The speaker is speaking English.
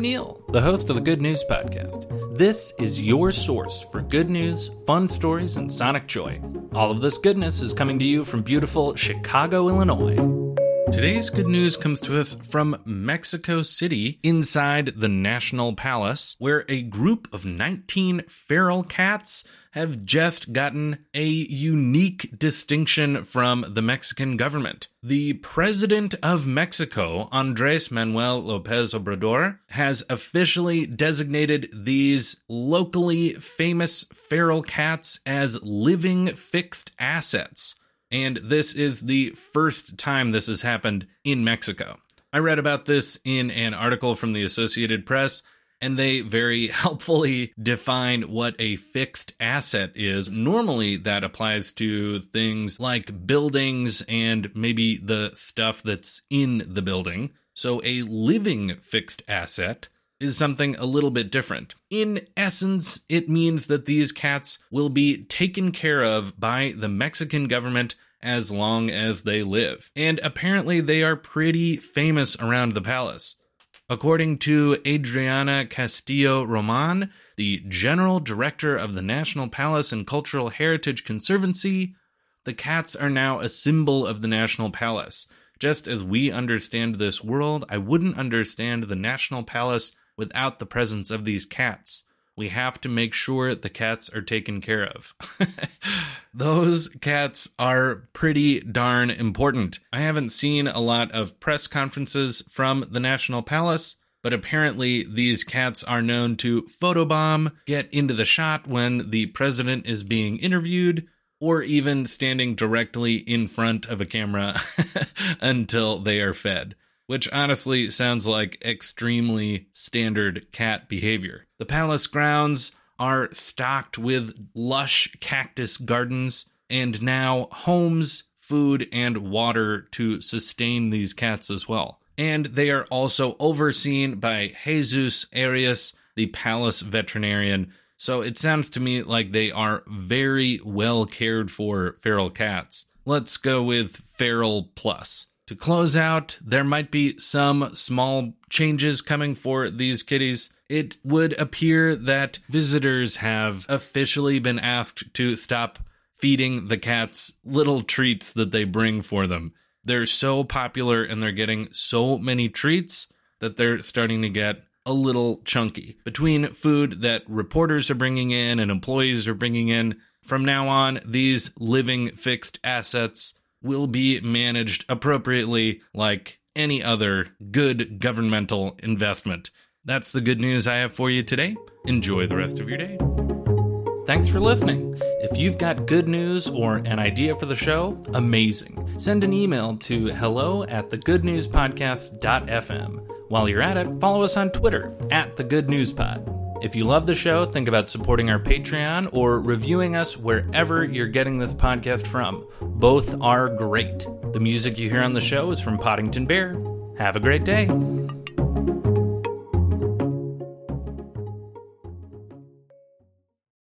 Neil, the host of the Good News Podcast. This is your source for good news, fun stories, and sonic joy. All of this goodness is coming to you from beautiful Chicago, Illinois. Today's good news comes to us from Mexico City, inside the National Palace, where a group of 19 feral cats have just gotten a unique distinction from the Mexican government. The President of Mexico, Andrés Manuel López Obrador, has officially designated these locally famous feral cats as living fixed assets. And this is the first time this has happened in Mexico. I read about this in an article from the Associated Press, and they very helpfully define what a fixed asset is. Normally, that applies to things like buildings and maybe the stuff that's in the building. So a living fixed asset is something a little bit different. In essence, it means that these cats will be taken care of by the Mexican government as long as they live. And apparently they are pretty famous around the palace. According to Adriana Castillo Roman, the general director of the National Palace and Cultural Heritage Conservancy, the cats are now a symbol of the National Palace. Just as we understand this world, I wouldn't understand the National Palace without the presence of these cats. We have to make sure the cats are taken care of. Those cats are pretty darn important. I haven't seen a lot of press conferences from the National Palace, but apparently these cats are known to photobomb, get into the shot when the president is being interviewed, or even standing directly in front of a camera until they are fed. Which honestly sounds like extremely standard cat behavior. The palace grounds are stocked with lush cactus gardens and now homes, food, and water to sustain these cats as well. And they are also overseen by Jesus Arias, the palace veterinarian. So it sounds to me like they are very well cared for feral cats. Let's go with feral plus. To close out, there might be some small changes coming for these kitties. It would appear that visitors have officially been asked to stop feeding the cats little treats that they bring for them. They're so popular and they're getting so many treats that they're starting to get a little chunky. Between food that reporters are bringing in and employees are bringing in, from now on, these living fixed assets will be managed appropriately like any other good governmental investment. That's the good news I have for you today. Enjoy the rest of your day. Thanks for listening. If you've got good news or an idea for the show, amazing. Send an email to hello@thegoodnewspodcast.fm. While you're at it, follow us on Twitter @thegoodnewspod. If you love the show, think about supporting our Patreon or reviewing us wherever you're getting this podcast from. Both are great. The music you hear on the show is from Poddington Bear. Have a great day.